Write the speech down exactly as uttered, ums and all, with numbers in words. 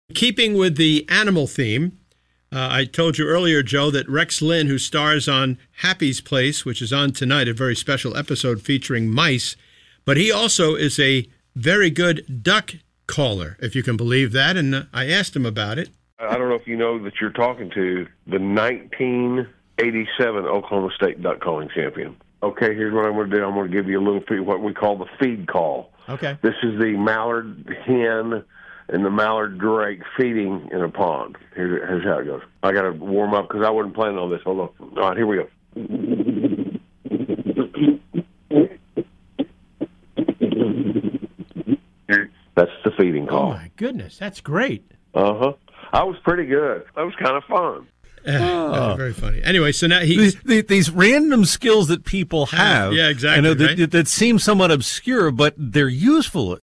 Keeping with the animal theme, uh, I told you earlier, Joe, that Rex Lynn, who stars on Happy's Place, which is on tonight, a very special episode featuring mice, but he also is a very good duck caller, if you can believe that, and uh, I asked him about it. I don't know if you know that you're talking to the nineteen eighty-seven Oklahoma State duck calling champion. Okay, here's what I'm going to do. I'm going to give you a little feed, what we call the feed call. Okay. This is the mallard hen and the mallard drake feeding in a pond. Here's, here's how it goes. I got to warm up because I wasn't planning on this. Hold on. All right, here we go. That's the feeding call. Oh, my goodness. That's great. Uh-huh. I was pretty good. That was kind of fun. Oh. Very funny. Anyway, so now he these, these, these random skills that people have. Yeah, exactly. I know that, right? that, that seem somewhat obscure, but they're useful